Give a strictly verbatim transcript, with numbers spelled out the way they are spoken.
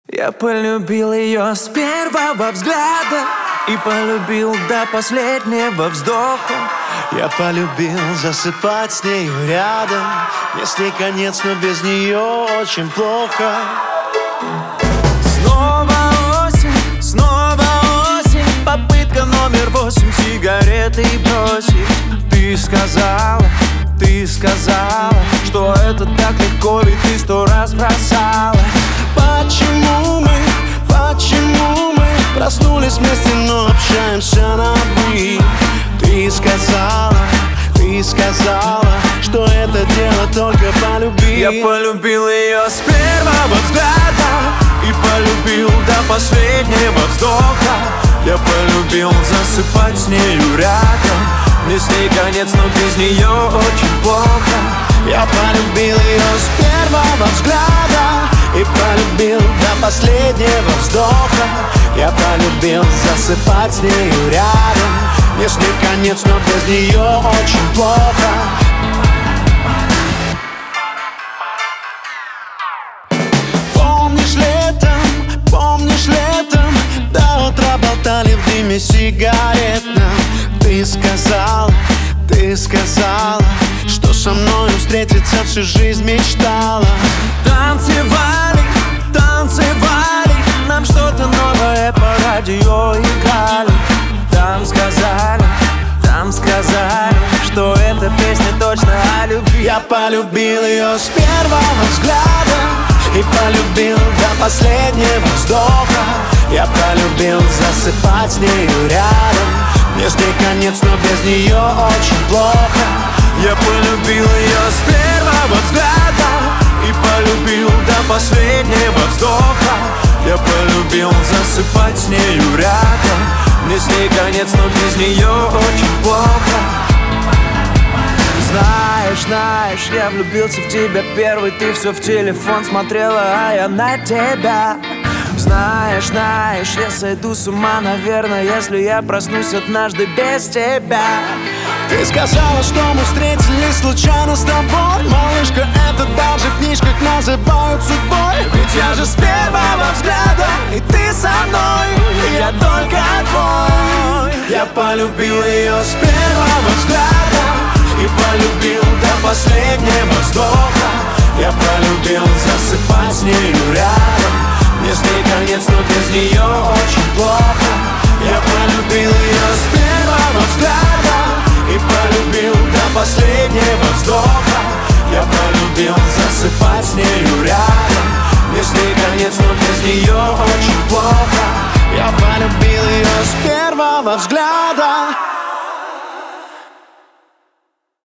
Я полюбил ее с первого взгляда и полюбил до последнего вздоха. Я полюбил засыпать с нею рядом. Если конец, но без нее очень плохо. Снова осень, снова осень. Попытка номер восемь сигареты бросить. Ты сказала, ты сказала, что это так легко, ведь ты сто раз бросала. Почему мы, почему мы проснулись вместе, но общаемся на «вы»? Ты сказала, ты сказала, что это дело только по любви. Я полюбил ее с первого взгляда и полюбил до последнего вздоха. Я полюбил засыпать с нею рядом. Мне с ней конец, но без нее очень плохо. Я полюбил ее с первого взгляда и полюбил до последнего вздоха. Я полюбил засыпать с нею рядом. Мне с ней конец, но без нее очень плохо. Помнишь летом, помнишь летом, до утра болтали в дыме сигаретном. Ты сказала, ты сказала, что со мной встретиться всю жизнь мечтала. Танцевали, танцевали, нам что-то новое по радио играли. Там сказали, там сказали, что эта песня точно о любви. Я полюбил ее с первого взгляда и полюбил до последнего вздоха. Я полюбил засыпать с нею рядом. Мне с ней конец, но без нее очень плохо. Я полюбил ее с первого взгляда и полюбил до последнего вздоха. Я полюбил засыпать с нею рядом. Мне с ней конец, но без нее очень плохо. Знаешь, знаешь, я влюбился в тебя первый. Ты все в телефон смотрела, а я на тебя. Знаешь, знаешь, я сойду с ума, наверное, если я проснусь однажды без тебя. Ты сказала, что мы встретились случайно с тобой. Малышка, это даже в книжках называют судьбой. Ведь я же с первого взгляда, и ты со мной, и я только твой. Я полюбил ее с первого взгляда и полюбил до последнего вздоха. Я полюбил засыпать с нею рядом. Мне с ней конец, но без нее очень плохо. Я полюбил ее с первого взгляда и полюбил до последнего вздоха. Я полюбил засыпать с нею рядом. Мне с ней конец, но без нее очень плохо. Я полюбил ее с первого взгляда